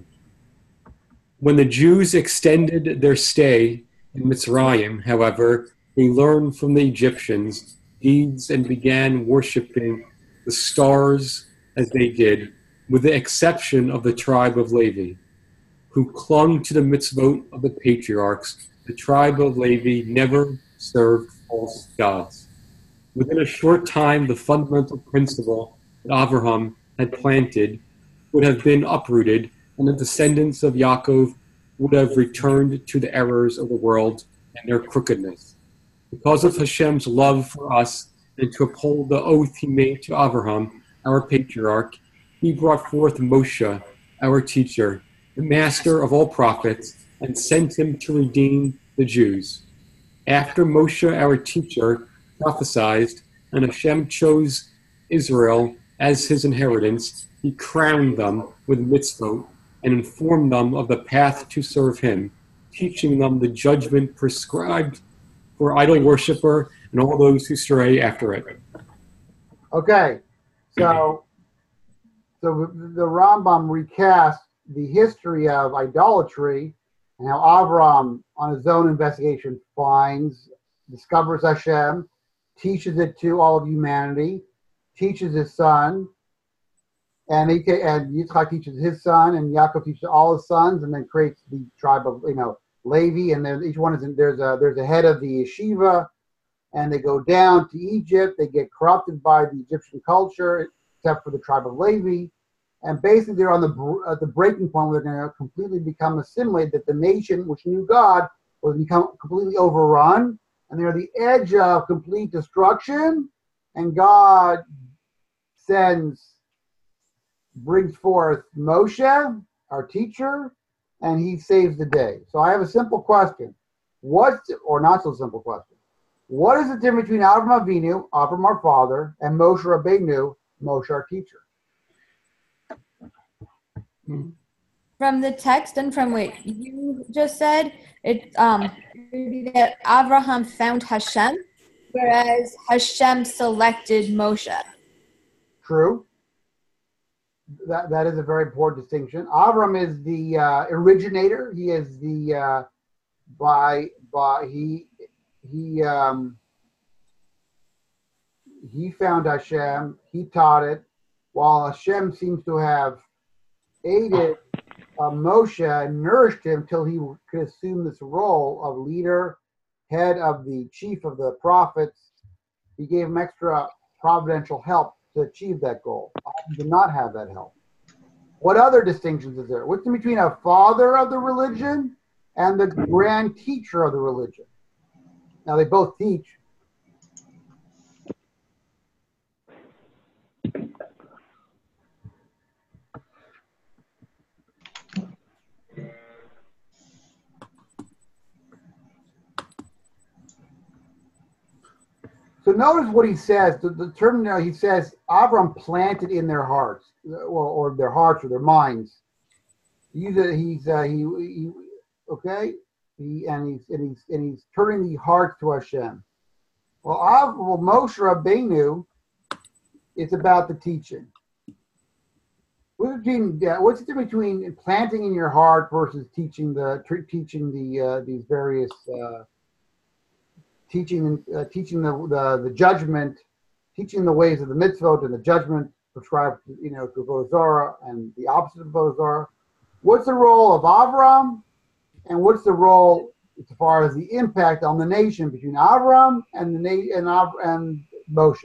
When the Jews extended their stay in Mitzrayim, however, they learned from the Egyptians deeds and began worshiping the stars as they did, with the exception of the tribe of Levi, who clung to the mitzvot of the patriarchs. The tribe of Levi never served false gods. Within a short time, the fundamental principle that Avraham had planted would have been uprooted, and the descendants of Yaakov would have returned to the errors of the world and their crookedness. Because of Hashem's love for us and to uphold the oath he made to Avraham, our patriarch, he brought forth Moshe, our teacher, the master of all prophets, and sent him to redeem the Jews. After Moshe, our teacher, prophesied, and Hashem chose Israel as his inheritance, he crowned them with mitzvot and informed them of the path to serve him, teaching them the judgment prescribed for idol worshiper and all those who stray after it. Okay, so so the Rambam recasts the history of idolatry and how Avram, on his own investigation, finds, discovers Hashem, teaches it to all of humanity, teaches his son, and he and Yitzchak teaches his son, and Yaakov teaches all his sons, and then creates the tribe of you know Levi, and then each one is in, there's a there's a head of the yeshiva, and they go down to Egypt. They get corrupted by the Egyptian culture, except for the tribe of Levi, and basically they're on the at the breaking point where they're going to completely become assimilated. That the nation which knew God was become completely overrun, and they're at the edge of complete destruction, and God sends. brings forth Moshe, our teacher, and he saves the day. So I have a simple question. What, or not so simple question. What is the difference between Avram Avinu, Avram our father, and Moshe Rabbeinu, Moshe our teacher? From the text and from what you just said, it um that Avraham found Hashem, whereas Hashem selected Moshe. True. That that is a very important distinction. Avram is the uh, originator. He is the uh, by by he he um, he found Hashem. He taught it, while Hashem seems to have aided uh, Moshe and nourished him till he could assume this role of leader, head of the chief of the prophets. He gave him extra providential help to achieve that goal. He did not have that help. What other distinctions is there? What's in between a father of the religion and the grand teacher of the religion? Now, they both teach. So notice what he says. The, the term now he says, Avram planted in their hearts, or, or their hearts or their minds. He's a, he's uh, he, he okay, he, and he's and he's and he's turning the hearts to Hashem. Well, Av, well, Moshe Rabbeinu, it's about the teaching. What's between yeah, what's the difference between planting in your heart versus teaching the teaching the uh, these various uh, teaching uh, teaching the, the the judgment, teaching the ways of the mitzvot and the judgment prescribed, you know, to Avodah Zarah and the opposite of Avodah Zarah. What's the role of Avram, and what's the role as far as the impact on the nation between Avram and the na- and Av- and Moshe?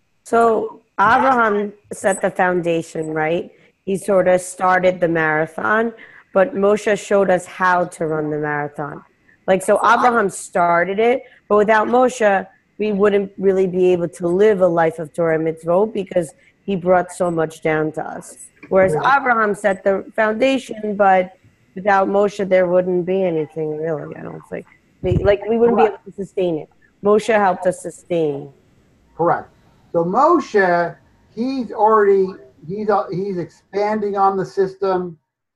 So Abraham set the foundation, right? He sort of started the marathon, but Moshe showed us how to run the marathon. Like, so Abraham started it, but without Moshe, we wouldn't really be able to live a life of Torah mitzvot because he brought so much down to us. Whereas Abraham set the foundation, but without Moshe, there wouldn't be anything really, I don't think. Like, we wouldn't Correct. be able to sustain it. Moshe helped us sustain. Correct. So Moshe, he's already, he's uh, he's expanding on the system.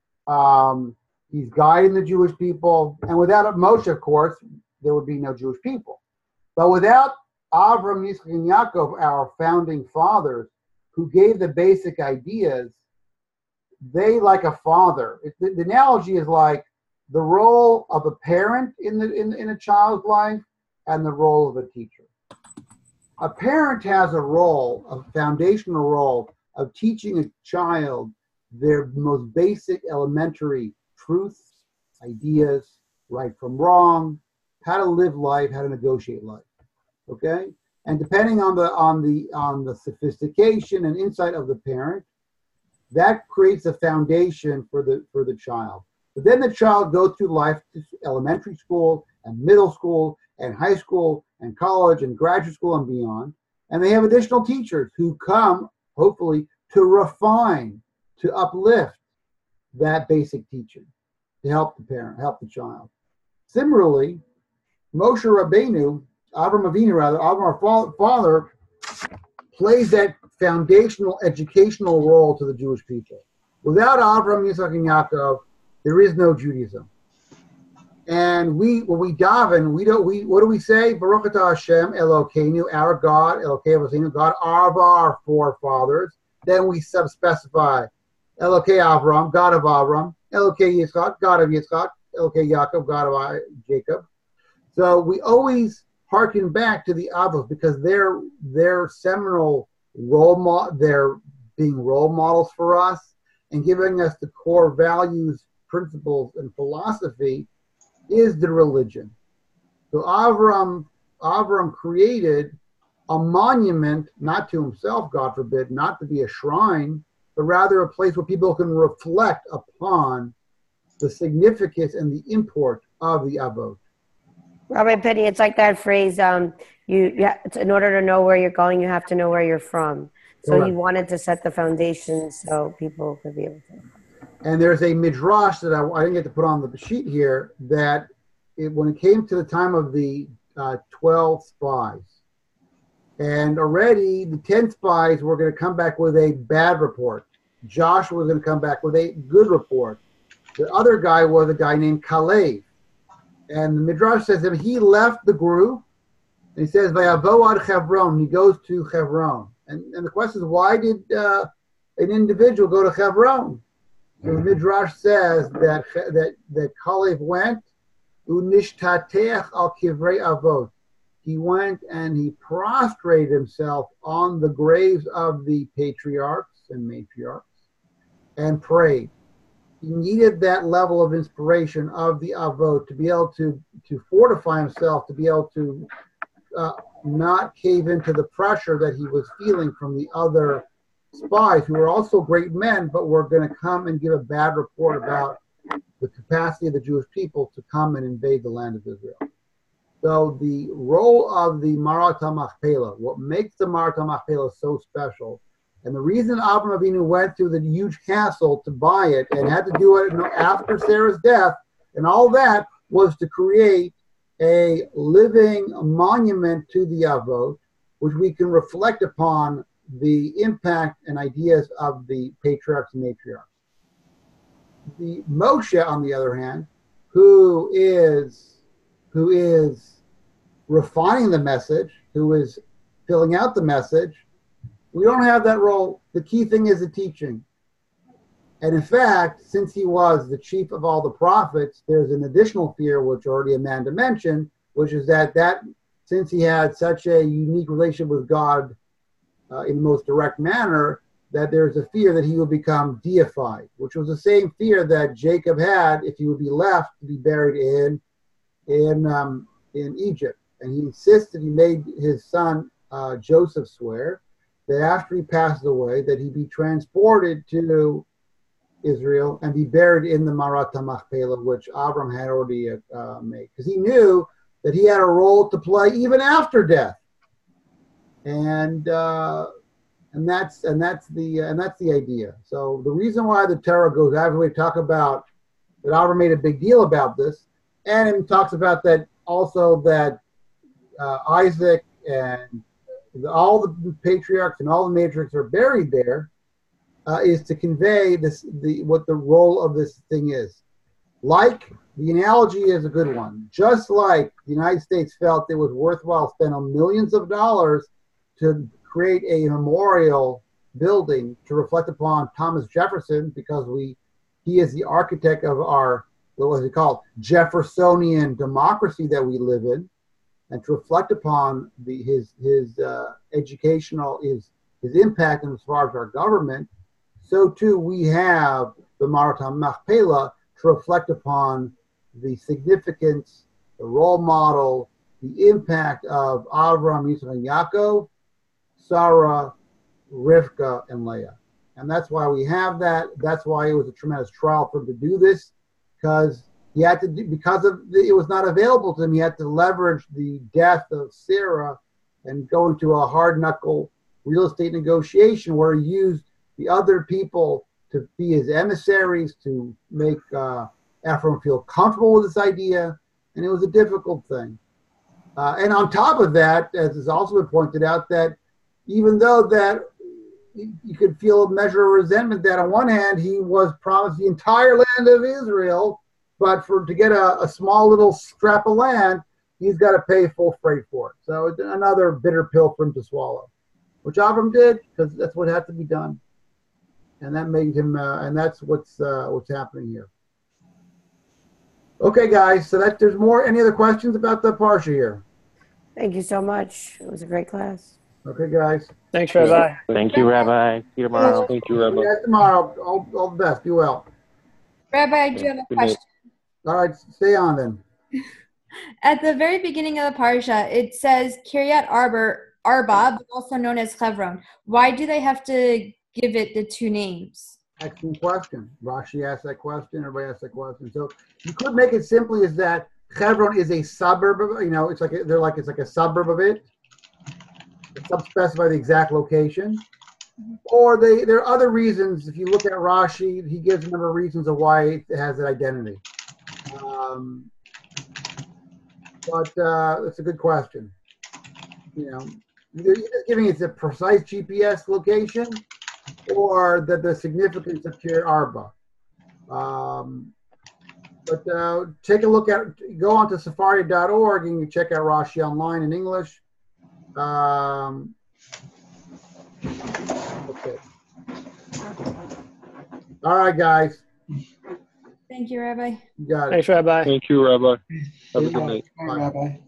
Um, he's guiding the Jewish people. And without Moshe, of course, there would be no Jewish people. But without Avram, Yitzchak, and Yaakov, our founding fathers, who gave the basic ideas, they, like a father, it, the, the analogy is like the role of a parent in, the, in, in a child's life and the role of a teacher. A parent has a role, a foundational role of teaching a child their most basic elementary truths, ideas, right from wrong, how to live life, how to negotiate life. Okay? And depending on the on the on the sophistication and insight of the parent, that creates a foundation for the for the child. But then the child goes through life to elementary school and middle school and high school and college and graduate school and beyond. And they have additional teachers who come, hopefully, to refine, to uplift that basic teaching, to help the parent, help the child. Similarly, Moshe Rabbeinu, Avram Avinu rather, Avram our father, plays that foundational educational role to the Jewish people. Without Avram, Yitzchak, and Yaakov, there is no Judaism. And we, when we daven, we don't. We what do we say? Baruch atah Hashem Elokeinu, our God, Elokei Avosinu, God of our forefathers. Then we sub-specify Elokei Avram, God of Avram, Elokei Yitzchak, God of Yitzchak, Elokei Yaakov, God of Jacob. So we always harken back to the Avos because they're they're seminal role model. They're being role models for us and giving us the core values, principles, and philosophy is the religion. So Avram, Avram created a monument, not to himself, God forbid, not to be a shrine, but rather a place where people can reflect upon the significance and the import of the Avot. Rabbi Penny, it's like that phrase, um, you, you ha- in order to know where you're going, you have to know where you're from. So Correct. he wanted to set the foundation so people could be able to. And there's a midrash that I, I didn't get to put on the sheet here that it, when it came to the time of the uh, twelve spies, and already the ten spies were going to come back with a bad report. Joshua was going to come back with a good report. The other guy was a guy named Kalev. And the midrash says that he left the group, and he says, Vayavo ad Hebron, he goes to Hebron. And, and the question is, why did uh, an individual go to Hebron? So the Midrash says that that that Kalev went unishtatech al kivrei avot. he went and he prostrated himself on the graves of the patriarchs and matriarchs and prayed. He needed that level of inspiration of the Avot to be able to, to fortify himself, to be able to uh, not cave into the pressure that he was feeling from the other spies, who were also great men, but were going to come and give a bad report about the capacity of the Jewish people to come and invade the land of Israel. So the role of the Marat HaMachpelah, what makes the Marat HaMachpelah so special, and the reason Avraham Avinu went through the huge hassle to buy it and had to do it after Sarah's death and all that, was to create a living monument to the Avot, which we can reflect upon the impact and ideas of the patriarchs and matriarchs. The Moshe, on the other hand, who is who is refining the message, who is filling out the message, we don't have that role. The key thing is the teaching. And in fact, since he was the chief of all the prophets, there's an additional fear, which already Amanda mentioned, which is that, that since he had such a unique relationship with God uh, in the most direct manner, that there's a fear that he will become deified, which was the same fear that Jacob had if he would be left to be buried in in um, in Egypt. And he insisted, he made his son uh, Joseph swear that after he passed away, that he be transported to Israel and be buried in the Marat HaMachpelah, which Avram had already uh, made, because he knew that he had a role to play even after death. And uh, and that's and that's the and that's the idea. So the reason why the Torah goes out of the way to talk about that Avram made a big deal about this, and it talks about that also that uh, Isaac and the, all the patriarchs and all the matriarchs are buried there, uh, is to convey this the what the role of this thing is. Like, the analogy is a good one. Just like the United States felt it was worthwhile spending millions of dollars to create a memorial building to reflect upon Thomas Jefferson, because we he is the architect of our, what was it called, Jeffersonian democracy that we live in, and to reflect upon the, his his uh, educational, his, his impact as far as our government. So too we have the Marat HaMachpelah to reflect upon the significance, the role model, the impact of Avram, Yitzchak, and Yaakov, Sarah, Rivka, and Leah. And that's why we have that. That's why it was a tremendous trial for him to do this, because he had to do, because of the, it was not available to him, he had to leverage the death of Sarah and go into a hard knuckle real estate negotiation where he used the other people to be his emissaries, to make uh, Ephraim feel comfortable with this idea, and it was a difficult thing. Uh, and on top of that, as has also been pointed out, that even though that you could feel a measure of resentment that on one hand he was promised the entire land of Israel, but for to get a, a small little scrap of land, he's got to pay full freight for it. So it's another bitter pill for him to swallow, which Avram did, because that's what had to be done. And that made him, uh, and that's what's uh, what's happening here. Okay, guys. So that there's more. Any other questions about the parsha here? Thank you so much. It was a great class. Okay, guys. Thanks, Rabbi. Thank you, Rabbi. See you tomorrow. Thank you, See Rabbi. you guys tomorrow. All, all the best. Be well. Rabbi, I do have a Good night. question. All right, stay on then. At the very beginning of the parsha, it says Kiryat Arba, Arba, also known as Hebron. Why do they have to give it the two names? Excellent question. Rashi asked that question. Everybody asked that question. So you could make it simply as that Hebron is a suburb of, you know, it's like a, they're like it's like a suburb of it. It's specify the exact location. Or they there are other reasons. If you look at Rashi, he gives a number of reasons of why it has that identity. Um, but uh, it's a good question. You know, either giving it a precise G P S location, or the, the significance of Kiryat Arba. Um, but uh, take a look at, go on to Safari dot org and you check out Rashi online in English. Um, okay. All right, guys. Thank you, Rabbi. You got it. Thanks, Rabbi. Thank you, Rabbi. Have a good night. Bye, Rabbi.